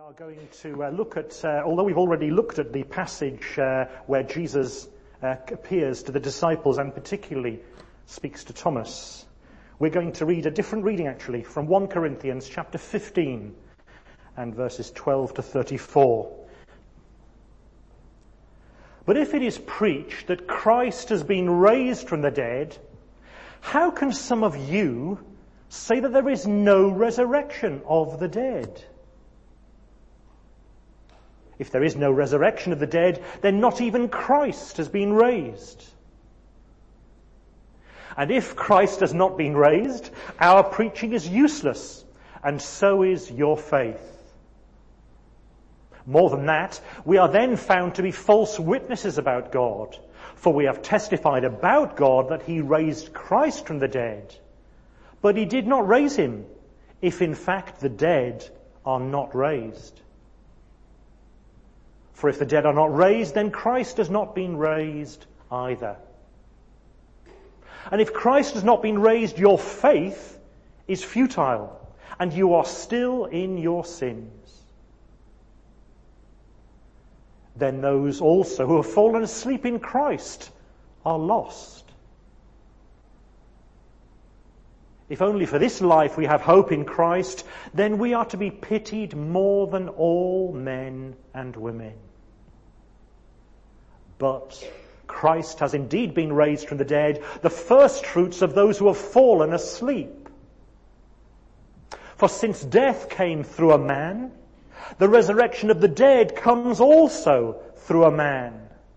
are going to look at, although we've already looked at the passage where Jesus appears to the disciples and particularly speaks to Thomas, we're going to read a different reading actually from 1 Corinthians chapter 15 and verses 12 to 34. But if it is preached that Christ has been raised from the dead, how can some of you say that there is no resurrection of the dead? If there is no resurrection of the dead, then not even Christ has been raised. And if Christ has not been raised, our preaching is useless, and so is your faith. More than that, we are then found to be false witnesses about God, for we have testified about God that he raised Christ from the dead. But he did not raise him, if in fact the dead are not raised. For if the dead are not raised, then Christ has not been raised either. And if Christ has not been raised, your faith is futile, and you are still in your sins. Then those also who have fallen asleep in Christ are lost. If only for this life we have hope in Christ, then we are to be pitied more than all men and women. But Christ has indeed been raised from the dead, the first fruits of those who have fallen asleep. For since death came through a man, the resurrection of the dead comes also through a man.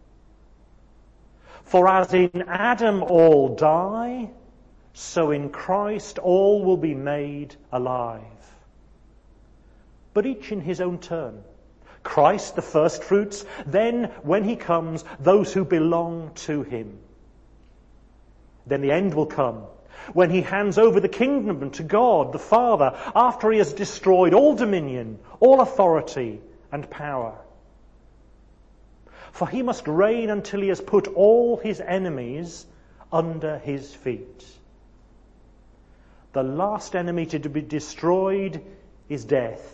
For as in Adam all die, so in Christ all will be made alive. But each in his own turn. Christ, the first fruits, then, when he comes, those who belong to him. Then the end will come, when he hands over the kingdom to God, the Father, after he has destroyed all dominion, all authority and power. For he must reign until he has put all his enemies under his feet. The last enemy to be destroyed is death.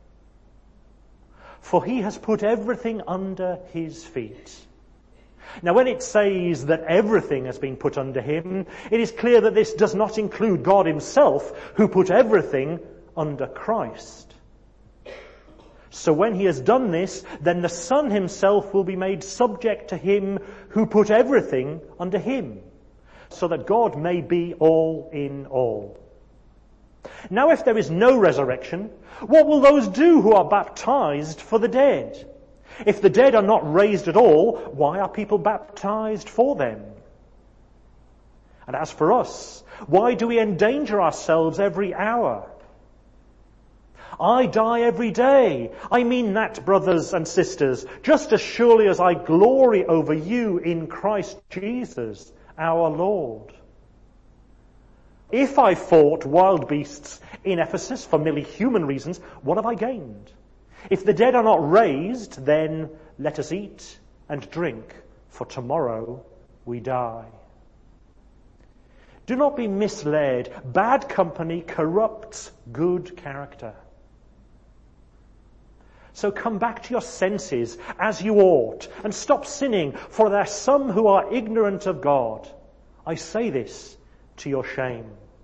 For he has put everything under his feet. Now when it says that everything has been put under him, it is clear that this does not include God himself, who put everything under Christ. So when he has done this, then the Son himself will be made subject to him who put everything under him, so that God may be all in all. Now if there is no resurrection, what will those do who are baptized for the dead? If the dead are not raised at all, why are people baptized for them? And as for us, why do we endanger ourselves every hour? I die every day. I mean that, brothers and sisters, just as surely as I glory over you in Christ Jesus, our Lord. If I fought wild beasts in Ephesus for merely human reasons, what have I gained? If the dead are not raised, then let us eat and drink, for tomorrow we die. Do not be misled. Bad company corrupts good character. So come back to your senses as you ought, and stop sinning, for there are some who are ignorant of God. I say this to your shame.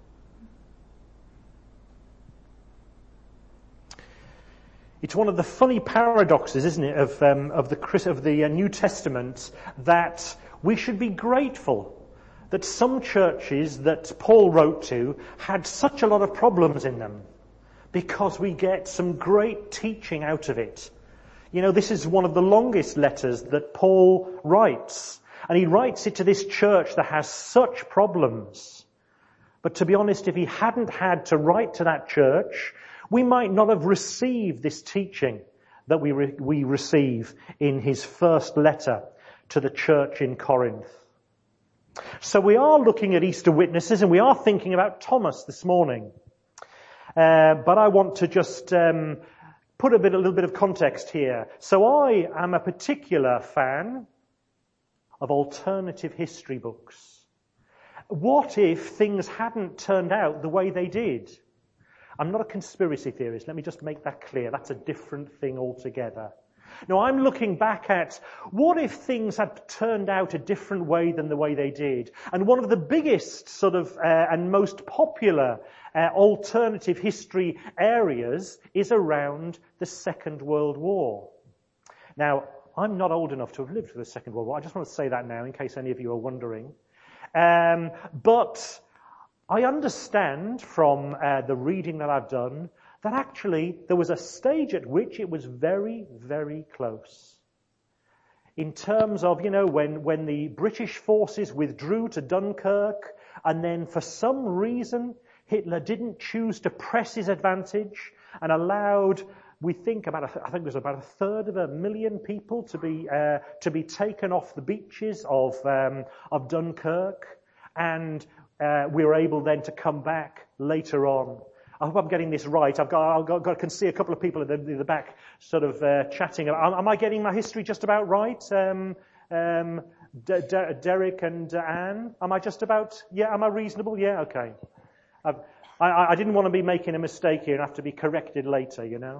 It's one of the funny paradoxes, isn't it, of the New Testament, that we should be grateful that some churches that Paul wrote to had such a lot of problems in them, because we get some great teaching out of it. You know, this is one of the longest letters that Paul writes, and he writes it to this church that has such problems. But to be honest, if he hadn't had to write to that church, we might not have received this teaching that we receive in his first letter to the church in Corinth. So we are looking at Easter witnesses, and we are thinking about Thomas this morning. But I want to just put a little bit of context here. So I am a particular fan of alternative history books. What if things hadn't turned out the way they did? I'm not a conspiracy theorist. Let me just make that clear. That's a different thing altogether. No, I'm looking back at what if things had turned out a different way than the way they did. And one of the biggest sort of and most popular alternative history areas is around the Second World War. Now, I'm not old enough to have lived through the Second World War. I just want to say that now in case any of you are wondering. But I understand from the reading that I've done that actually there was a stage at which it was very, very close. In terms of, when the British forces withdrew to Dunkirk, and then for some reason Hitler didn't choose to press his advantage and allowed, I think it was about 1/3 people to be taken off the beaches of Dunkirk, and we were able then to come back later on. I hope I'm getting this right. I can see a couple of people in the back sort of chatting. Am I getting my history just about right? Derek and Anne? Am I just about, am I reasonable? Yeah, okay. I didn't want to be making a mistake here and have to be corrected later,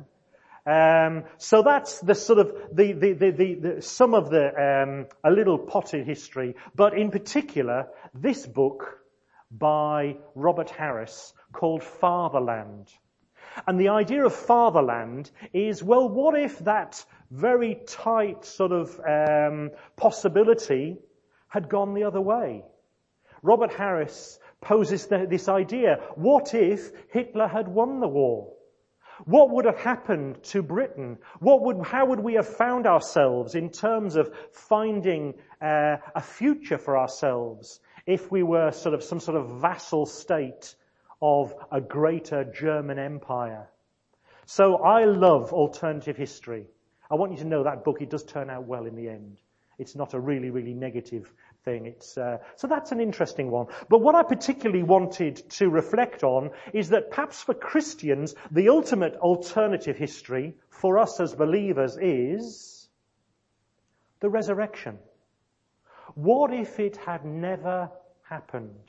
So that's the sort of some of the a little potted history, but in particular this book by Robert Harris called Fatherland. And the idea of fatherland is, well, what if that very tight sort of possibility had gone the other way? Robert Harris poses this idea. What if Hitler had won the war? What would have happened to Britain? How would we have found ourselves in terms of finding a future for ourselves if we were some sort of vassal state of a greater German empire? So I love alternative history. I want you to know that book, it does turn out well in the end. It's not a really, really negative thing. So that's an interesting one. But what I particularly wanted to reflect on is that perhaps for Christians, the ultimate alternative history for us as believers is the resurrection. What if it had never happened?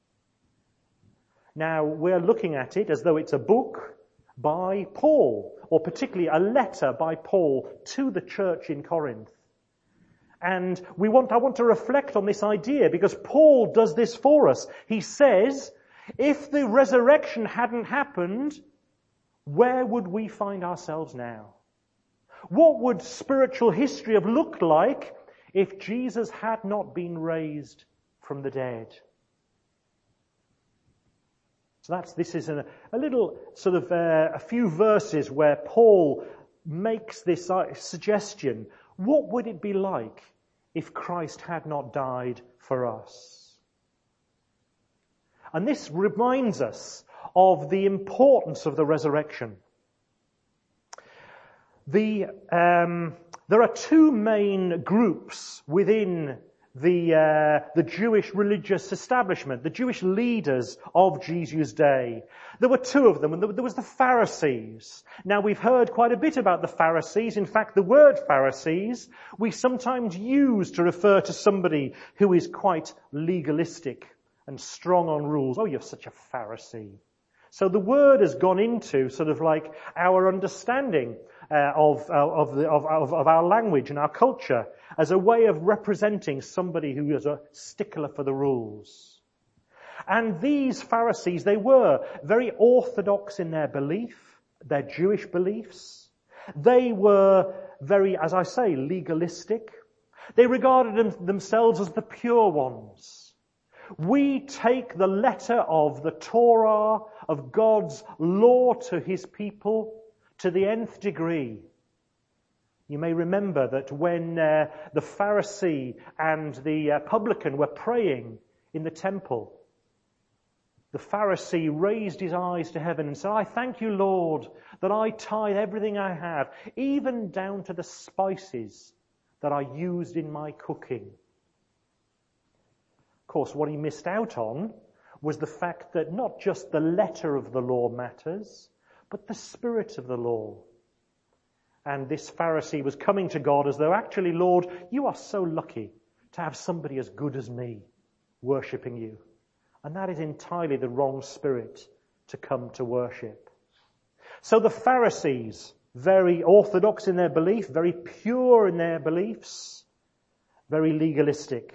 Now, we're looking at it as though it's a book by Paul, or particularly a letter by Paul to the church in Corinth. And I want to reflect on this idea because Paul does this for us. He says, if the resurrection hadn't happened, where would we find ourselves now? What would spiritual history have looked like if Jesus had not been raised from the dead? So this is a little sort of a few verses where Paul makes this suggestion. What would it be like if Christ had not died for us? And this reminds us of the importance of the resurrection. There are two main groups within the Jewish religious establishment, the Jewish leaders of Jesus' day. There were two of them, and there was the Pharisees. Now, we've heard quite a bit about the Pharisees. In fact, the word Pharisees we sometimes use to refer to somebody who is quite legalistic and strong on rules. Oh, you're such a Pharisee. So the word has gone into sort of like our understanding of our language and our culture as a way of representing somebody who is a stickler for the rules. And these Pharisees, they were very orthodox in their belief, their Jewish beliefs. They were very, as I say, legalistic. They regarded themselves as the pure ones. We take the letter of the Torah, of God's law to his people, to the nth degree. You may remember that when the Pharisee and the publican were praying in the temple, the Pharisee raised his eyes to heaven and said, I thank you, Lord, that I tithe everything I have, even down to the spices that I used in my cooking. Of course, what he missed out on was the fact that not just the letter of the law matters, but the spirit of the law. And this Pharisee was coming to God as though, actually, Lord, you are so lucky to have somebody as good as me worshipping you. And that is entirely the wrong spirit to come to worship. So the Pharisees, very orthodox in their belief, very pure in their beliefs, very legalistic.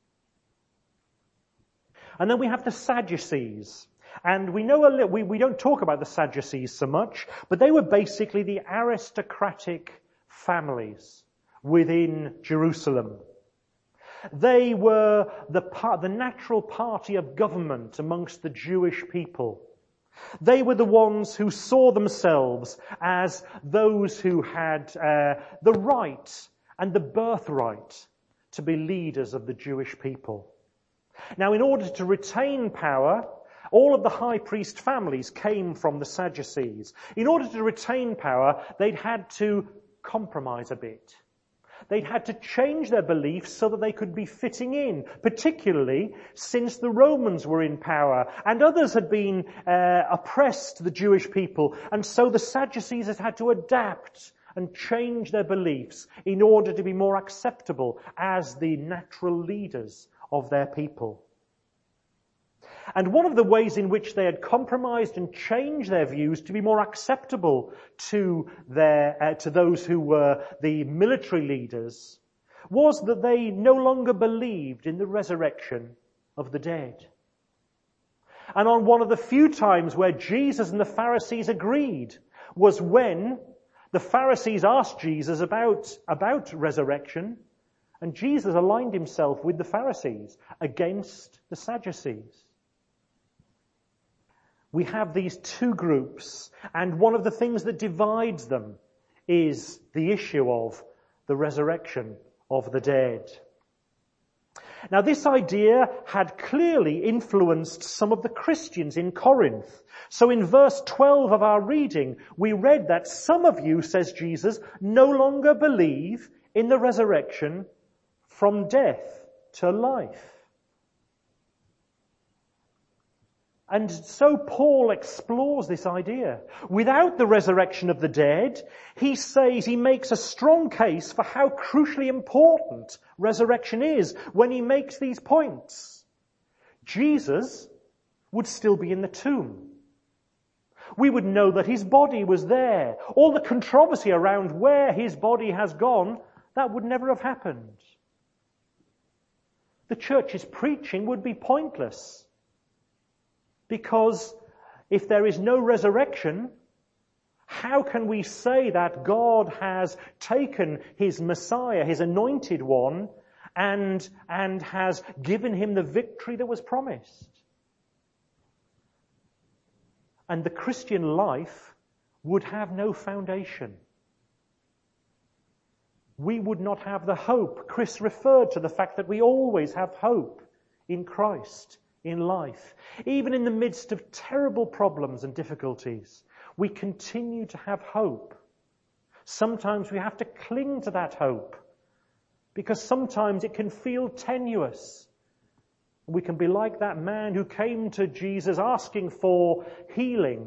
And then we have the Sadducees. And we know we don't talk about the Sadducees so much, but they were basically the aristocratic families within Jerusalem. They were the natural party of government amongst the Jewish people. They were the ones who saw themselves as those who had the right and the birthright to be leaders of the Jewish people. Now, in order to retain power, all of the high priest families came from the Sadducees. In order to retain power, they'd had to compromise a bit. They'd had to change their beliefs so that they could be fitting in, particularly since the Romans were in power and others had been oppressed the Jewish people. And so the Sadducees had to adapt and change their beliefs in order to be more acceptable as the natural leaders of their people. And one of the ways in which they had compromised and changed their views to be more acceptable to those who were the military leaders was that they no longer believed in the resurrection of the dead. And on one of the few times where Jesus and the Pharisees agreed was when the Pharisees asked Jesus about resurrection, and Jesus aligned himself with the Pharisees against the Sadducees. We have these two groups, and one of the things that divides them is the issue of the resurrection of the dead. Now, this idea had clearly influenced some of the Christians in Corinth. So in verse 12 of our reading, we read that some of you, says Jesus, no longer believe in the resurrection from death to life. And so Paul explores this idea. Without the resurrection of the dead, he makes a strong case for how crucially important resurrection is when he makes these points. Jesus would still be in the tomb. We would know that his body was there. All the controversy around where his body has gone, that would never have happened. The church's preaching would be pointless. Because if there is no resurrection, how can we say that God has taken his Messiah, his anointed one, and has given him the victory that was promised? And the Christian life would have no foundation. We would not have the hope. Chris referred to the fact that we always have hope in Christ. In life. Even in the midst of terrible problems and difficulties, we continue to have hope. Sometimes we have to cling to that hope because sometimes it can feel tenuous. We can be like that man who came to Jesus asking for healing.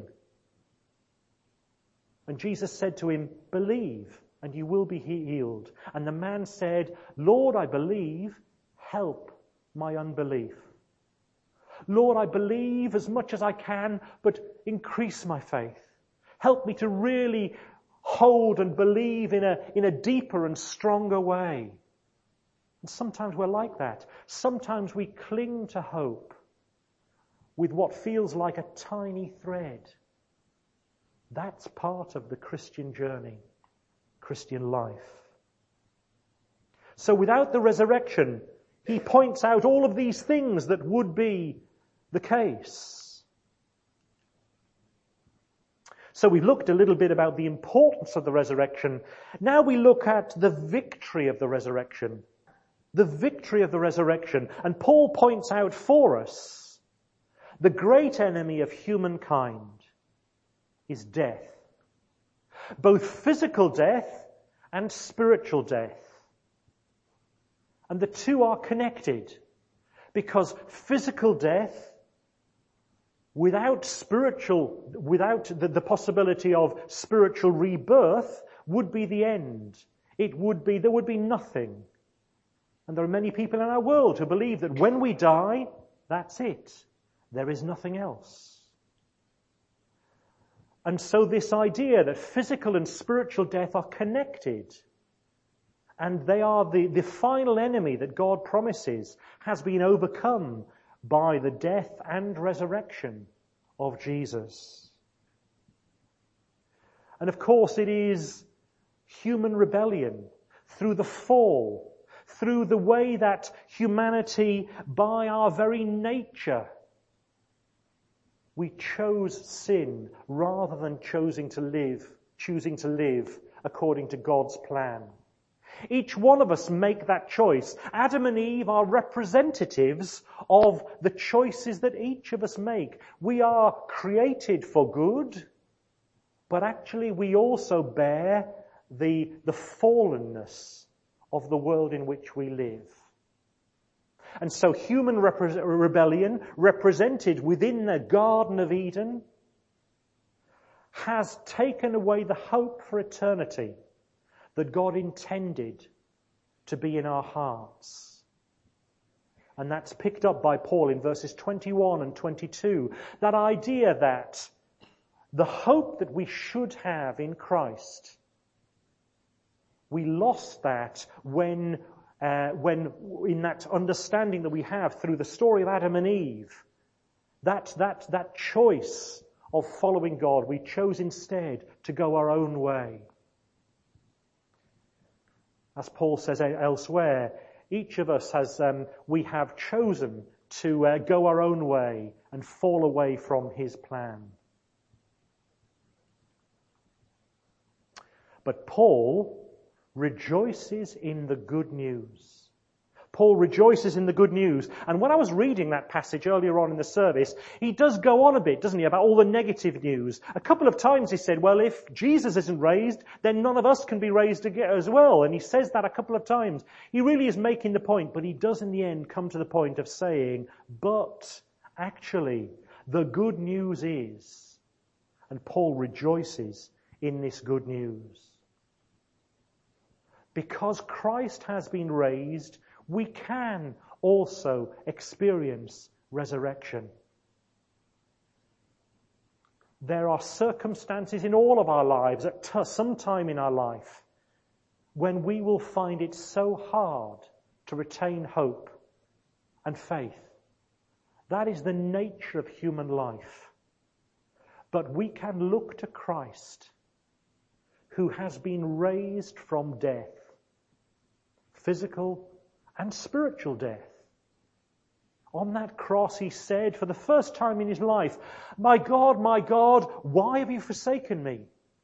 And Jesus said to him, "Believe and you will be healed." And the man said, "Lord, I believe, help my unbelief." Lord, I believe as much as I can, but increase my faith. Help me to really hold and believe in a deeper and stronger way. And sometimes we're like that. Sometimes we cling to hope with what feels like a tiny thread. That's part of the Christian journey, Christian life. So without the resurrection, he points out all of these things that would be the case. So we've looked a little bit about the importance of the resurrection. Now we look at the victory of the resurrection. The victory of the resurrection. And Paul points out for us the great enemy of humankind is death. Both physical death and spiritual death. And the two are connected because physical death without the possibility of spiritual rebirth would be the end. There would be nothing. And there are many people in our world who believe that when we die, that's it. There is nothing else. And so this idea that physical and spiritual death are connected, and they are the final enemy that God promises, has been overcome by the death and resurrection of Jesus. And of course it is human rebellion through the fall, through the way that humanity, by our very nature, we chose sin rather than choosing to live according to God's plan. Each one of us make that choice. Adam and Eve are representatives of the choices that each of us make. We are created for good, but actually we also bear the fallenness of the world in which we live. And so human rebellion, represented within the Garden of Eden, has taken away the hope for eternity that God intended to be in our hearts. And that's picked up by Paul in verses 21 and 22. That idea that the hope that we should have in Christ, we lost that when in that understanding that we have through the story of Adam and Eve, that choice of following God, we chose instead to go our own way. As Paul says elsewhere, each of us we have chosen to go our own way and fall away from his plan. But Paul rejoices in the good news. Paul rejoices in the good news. And when I was reading that passage earlier on in the service, he does go on a bit, doesn't he, about all the negative news. A couple of times he said, well, if Jesus isn't raised, then none of us can be raised again as well. And he says that a couple of times. He really is making the point, but he does in the end come to the point of saying, but actually, the good news is, and Paul rejoices in this good news. Because Christ has been raised, we can also experience resurrection. There are circumstances in all of our lives at some time in our life when we will find it so hard to retain hope and faith. That is the nature of human life. But we can look to Christ, who has been raised from death, physical and spiritual death. On that cross he said for the first time in his life, my God, why have you forsaken me?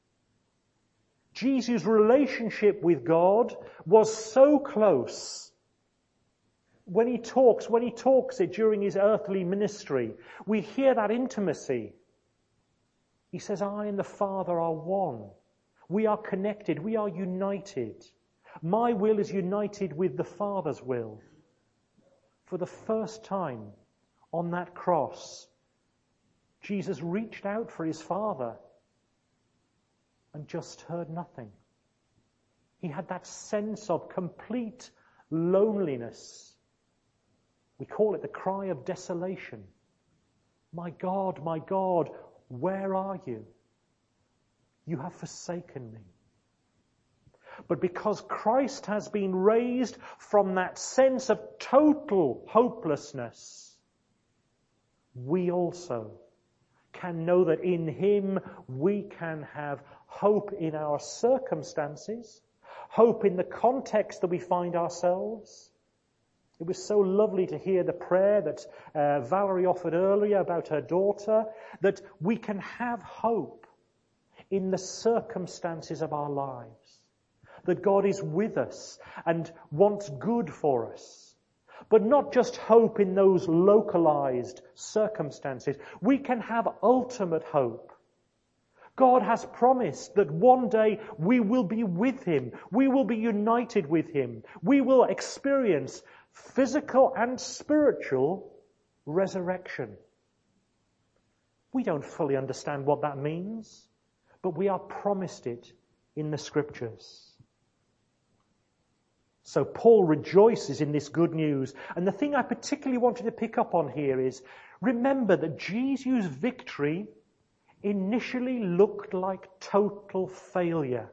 Jesus' relationship with God was so close. When he talks it during his earthly ministry, we hear that intimacy. He says, I and the Father are one. We are connected. We are united. My will is united with the Father's will. For the first time on that cross, Jesus reached out for his Father and just heard nothing. He had that sense of complete loneliness. We call it the cry of desolation. My God, where are you? You have forsaken me. But because Christ has been raised from that sense of total hopelessness, we also can know that in him we can have hope in our circumstances, hope in the context that we find ourselves. It was so lovely to hear the prayer that Valerie offered earlier about her daughter, that we can have hope in the circumstances of our lives. That God is with us and wants good for us. But not just hope in those localized circumstances. We can have ultimate hope. God has promised that one day we will be with him. We will be united with him. We will experience physical and spiritual resurrection. We don't fully understand what that means, but we are promised it in the Scriptures. So Paul rejoices in this good news. And the thing I particularly wanted to pick up on here is, remember that Jesus' victory initially looked like total failure.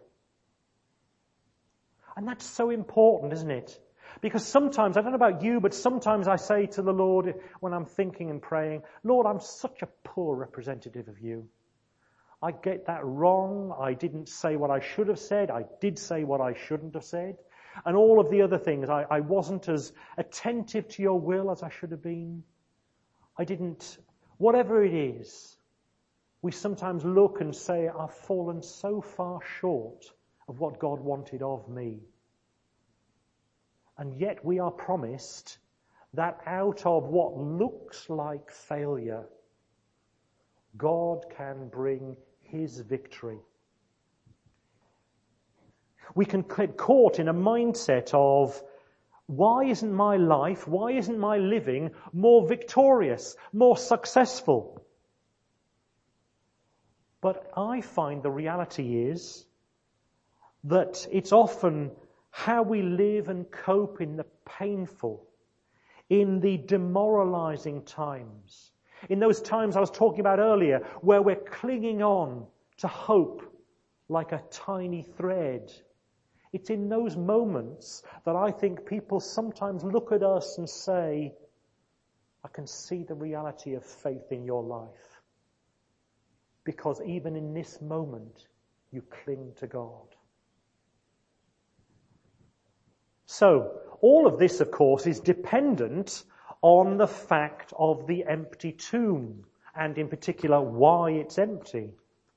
And that's so important, isn't it? Because sometimes, I don't know about you, but sometimes I say to the Lord when I'm thinking and praying, Lord, I'm such a poor representative of you. I get that wrong. I didn't say what I should have said. I did say what I shouldn't have said. And all of the other things. I wasn't as attentive to your will as I should have been. I didn't, whatever it is, we sometimes look and say, I've fallen so far short of what God wanted of me. And yet we are promised that out of what looks like failure, God can bring His victory. We can get caught in a mindset of, why isn't my life, why isn't my living more victorious, more successful? But I find the reality is that it's often how we live and cope in the painful, in the demoralizing times, in those times I was talking about earlier, where we're clinging on to hope like a tiny thread. It's in those moments that I think people sometimes look at us and say, I can see the reality of faith in your life. Because even in this moment, you cling to God. So, all of this, of course, is dependent on the fact of the empty tomb, and in particular, why it's empty.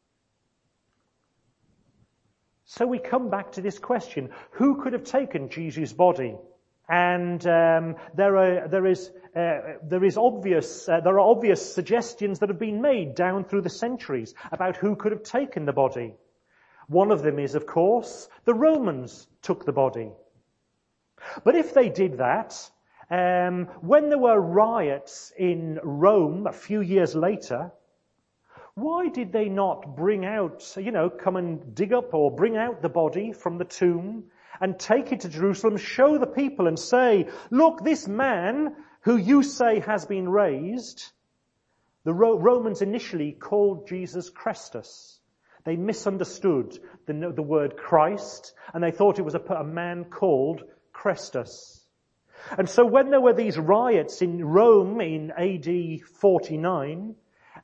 So we come back to this question, who could have taken Jesus' body? And there are obvious suggestions that have been made down through the centuries about who could have taken the body. One of them is, of course, the Romans took the body. But if they did that, when there were riots in Rome a few years later, why did they not bring out, come and dig up or bring out the body from the tomb and take it to Jerusalem, show the people and say, look, this man who you say has been raised, the Romans initially called Jesus Christus. They misunderstood the word Christ, and they thought it was a man called Christus. And so when there were these riots in Rome in AD 49,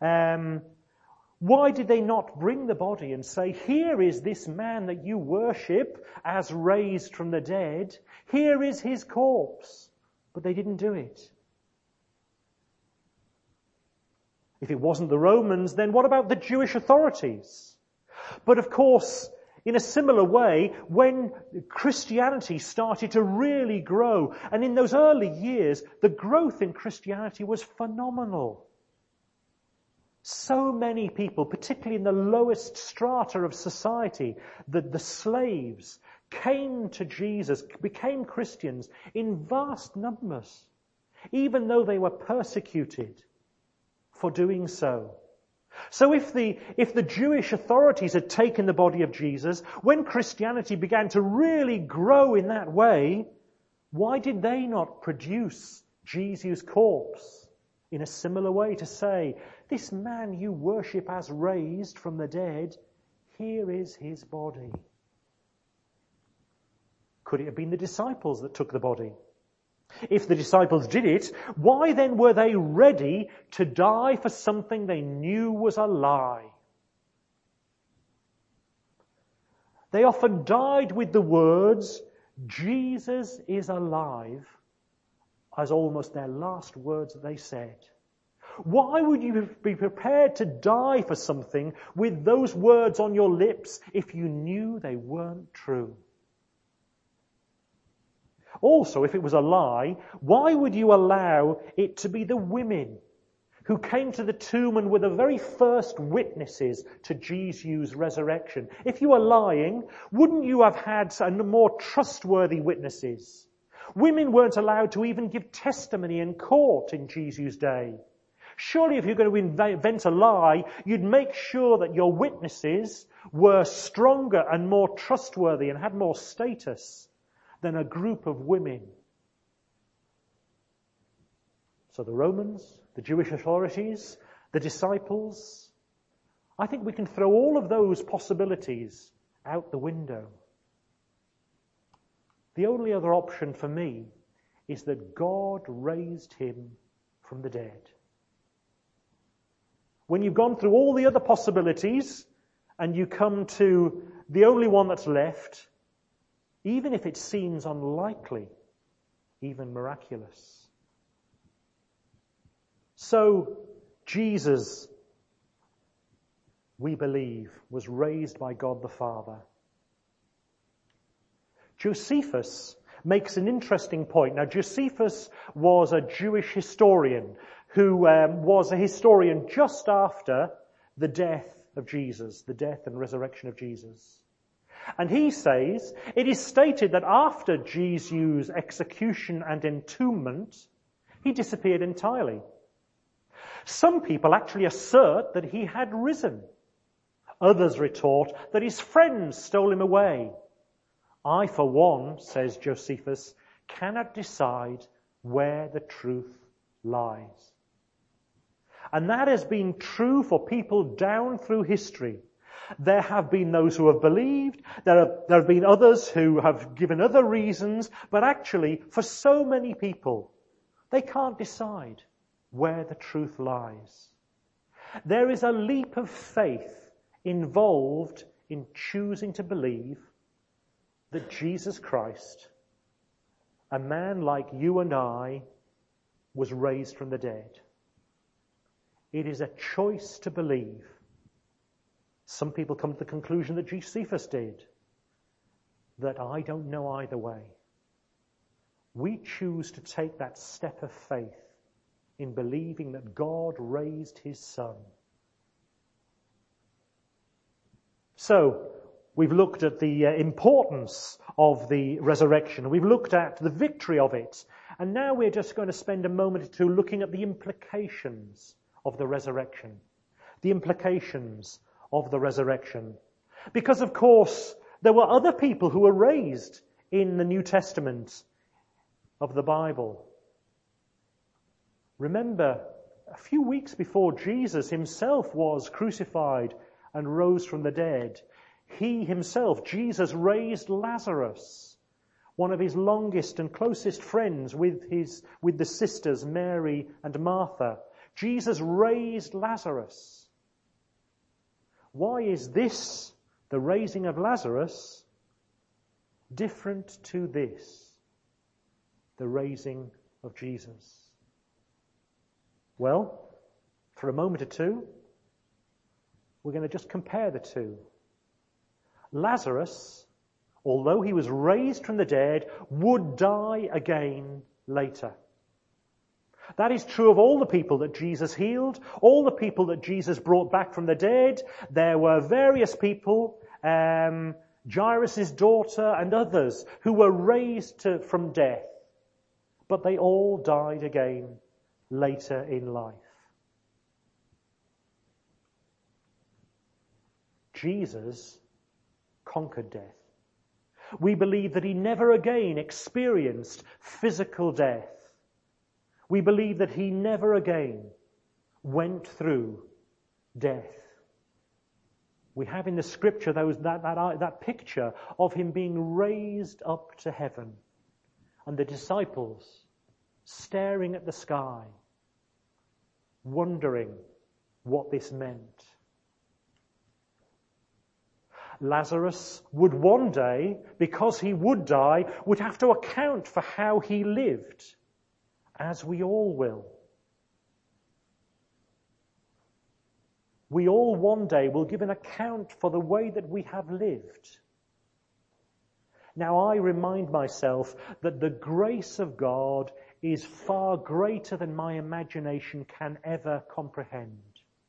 why did they not bring the body and say, here is this man that you worship as raised from the dead. Here is his corpse. But they didn't do it. If it wasn't the Romans, then what about the Jewish authorities? But of course, in a similar way, when Christianity started to really grow, and in those early years, the growth in Christianity was phenomenal. So many people, particularly in the lowest strata of society, the slaves, came to Jesus, became Christians in vast numbers, even though they were persecuted for doing so. So if the Jewish authorities had taken the body of Jesus, when Christianity began to really grow in that way, why did they not produce Jesus' corpse in a similar way to say, this man you worship as raised from the dead, here is his body? Could it have been the disciples that took the body? If the disciples did it, why then were they ready to die for something they knew was a lie? They often died with the words, Jesus is alive, as almost their last words that they said. Why would you be prepared to die for something with those words on your lips if you knew they weren't true? Also, if it was a lie, why would you allow it to be the women who came to the tomb and were the very first witnesses to Jesus' resurrection? If you were lying, wouldn't you have had more trustworthy witnesses? Women weren't allowed to even give testimony in court in Jesus' day. Surely if you're going to invent a lie, you'd make sure that your witnesses were stronger and more trustworthy and had more status than a group of women. So the Romans, the Jewish authorities, the disciples, I think we can throw all of those possibilities out the window. The only other option for me is that God raised him from the dead. When you've gone through all the other possibilities and you come to the only one that's left, even if it seems unlikely, even miraculous. So, Jesus, we believe, was raised by God the Father. Josephus makes an interesting point. Now, Josephus was a Jewish historian who was a historian just after the death of Jesus, the death and resurrection of Jesus. And he says, it is stated that after Jesus' execution and entombment, he disappeared entirely. Some people actually assert that he had risen. Others retort that his friends stole him away. I, for one, says Josephus, cannot decide where the truth lies. And that has been true for people down through history. There have been those who have believed, there have been others who have given other reasons, but actually, for so many people, they can't decide where the truth lies. There is a leap of faith involved in choosing to believe that Jesus Christ, a man like you and I, was raised from the dead. It is a choice to believe. Some people come to the conclusion that Josephus did, that I don't know either way. We choose to take that step of faith in believing that God raised his Son. So, we've looked at the importance of the resurrection. We've looked at the victory of it. And now we're just going to spend a moment or two looking at the implications of the resurrection. The implications of the resurrection. Because, of course, there were other people who were raised in the New Testament of the Bible. Remember, a few weeks before Jesus himself was crucified and rose from the dead, he himself, Jesus, raised Lazarus, one of his longest and closest friends with the sisters Mary and Martha. Jesus raised Lazarus. Why is this, the raising of Lazarus, different to this, the raising of Jesus? Well, for a moment or two, we're going to just compare the two. Lazarus, although he was raised from the dead, would die again later. That is true of all the people that Jesus healed, all the people that Jesus brought back from the dead. There were various people, Jairus' daughter and others, who were raised from death. But they all died again later in life. Jesus conquered death. We believe that he never again experienced physical death. We believe that he never again went through death. We have in the scripture that picture of him being raised up to heaven and the disciples staring at the sky, wondering what this meant. Lazarus would one day, because he would die, would have to account for how he lived, as we all will. We all one day will give an account for the way that we have lived. Now I remind myself that the grace of God is far greater than my imagination can ever comprehend.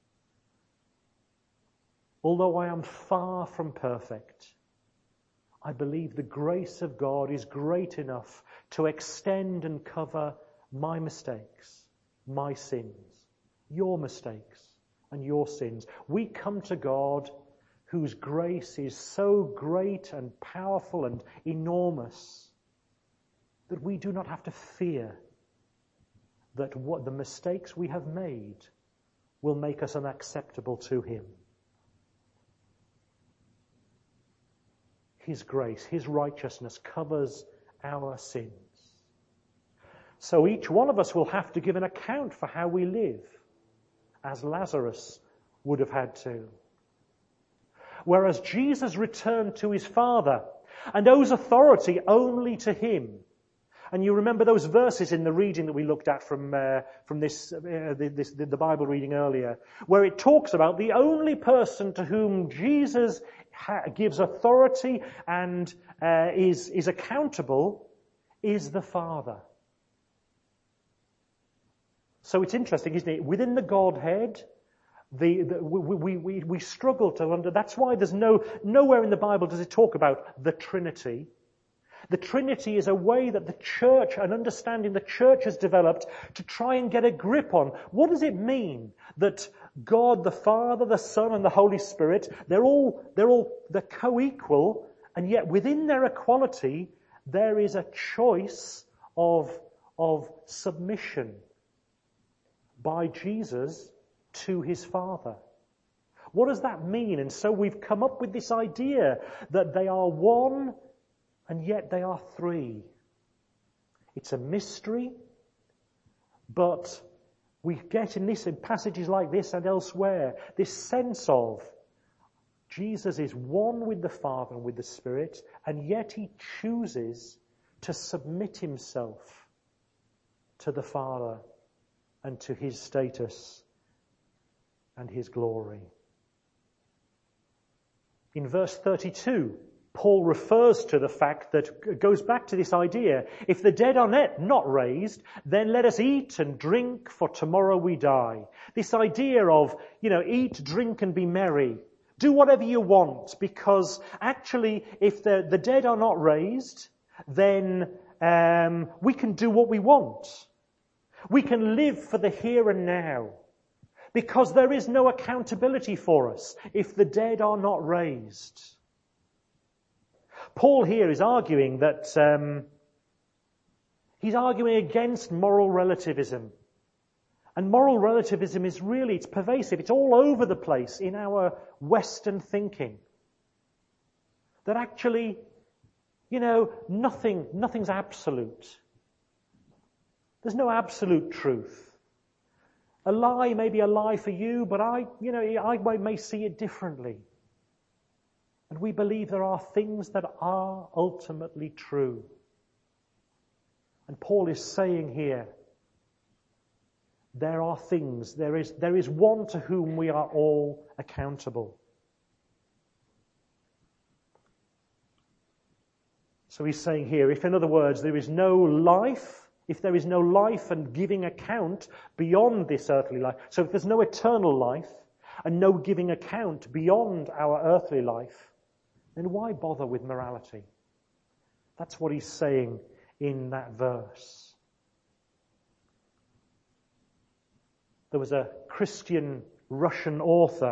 Although I am far from perfect, I believe the grace of God is great enough to extend and cover my mistakes, my sins, your mistakes, and your sins. We come to God whose grace is so great and powerful and enormous that we do not have to fear that what the mistakes we have made will make us unacceptable to him. His grace, His righteousness covers our sins. So each one of us will have to give an account for how we live, as Lazarus would have had to. Whereas Jesus returned to His Father and owes authority only to Him. And you remember those verses in the reading that we looked at from the Bible reading earlier, where it talks about the only person to whom Jesus gives authority and is accountable is the Father. So it's interesting, isn't it? Within the Godhead, we struggle to understand. That's why there's nowhere in the Bible does it talk about the Trinity. The Trinity is a way that the church, an understanding the church has developed to try and get a grip on. What does it mean that God, the Father, the Son, and the Holy Spirit, they're co-equal, and yet within their equality, there is a choice of submission by Jesus to His Father. What does that mean? And so we've come up with this idea that they are one and yet they are three. It's a mystery, but we get in passages like this and elsewhere, this sense of Jesus is one with the Father and with the Spirit, and yet He chooses to submit Himself to the Father and to His status and His glory. In verse 32, Paul refers to the fact that, goes back to this idea, if the dead are not raised, then let us eat and drink, for tomorrow we die. This idea of, eat, drink and be merry. Do whatever you want, because actually if the dead are not raised, then we can do what we want. We can live for the here and now, because there is no accountability for us if the dead are not raised. Paul here is arguing that he's arguing against moral relativism. And moral relativism is really, it's pervasive. It's all over the place in our Western thinking. That actually, nothing's absolute. There's no absolute truth. A lie may be a lie for you, but I may see it differently. And we believe there are things that are ultimately true. And Paul is saying here, there are things, there is one to whom we are all accountable. So he's saying here, if in other words there is no life, if there is no life and giving account beyond this earthly life, so if there's no eternal life and no giving account beyond our earthly life, then why bother with morality? That's what he's saying in that verse. There was a Christian Russian author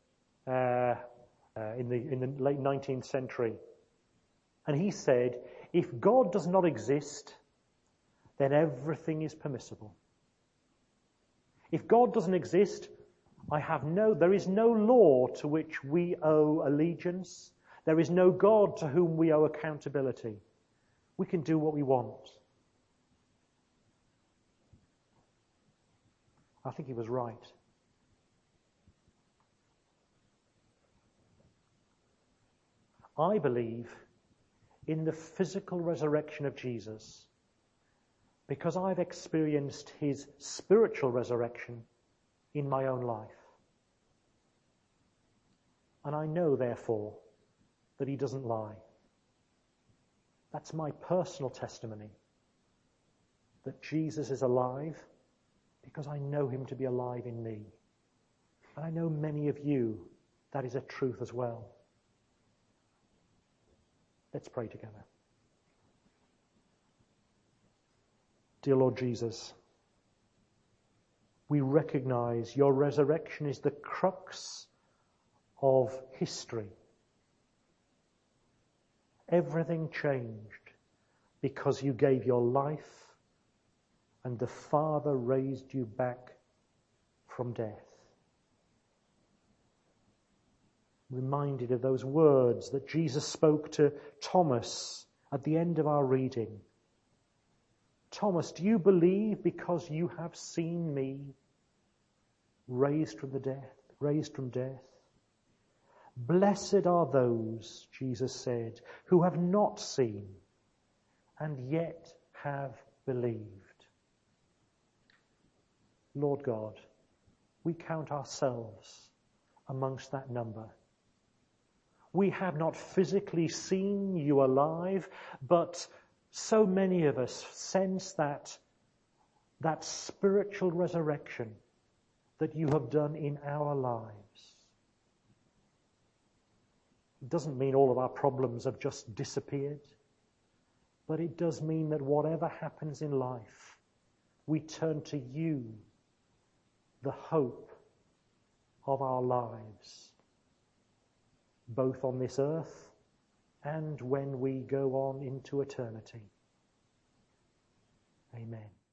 in the late 19th century, and he said, if God does not exist, then everything is permissible. If God doesn't exist, there is no law to which we owe allegiance. There is no God to whom we owe accountability. We can do what we want. I think he was right. I believe in the physical resurrection of Jesus because I've experienced His spiritual resurrection in my own life. And I know, therefore, that He doesn't lie. That's my personal testimony, that Jesus is alive because I know Him to be alive in me. And I know many of you, that is a truth as well. Let's pray together. Dear Lord Jesus, we recognize Your resurrection is the crux of history. Everything changed because You gave Your life and the Father raised You back from death. Reminded of those words that Jesus spoke to Thomas at the end of our reading. Thomas, do you believe because you have seen me raised from death? Blessed are those, Jesus said, who have not seen and yet have believed. Lord God, we count ourselves amongst that number. We have not physically seen you alive, but so many of us sense that spiritual resurrection that you have done in our lives. It doesn't mean all of our problems have just disappeared, but it does mean that whatever happens in life, we turn to you, the hope of our lives, both on this earth and when we go on into eternity. Amen.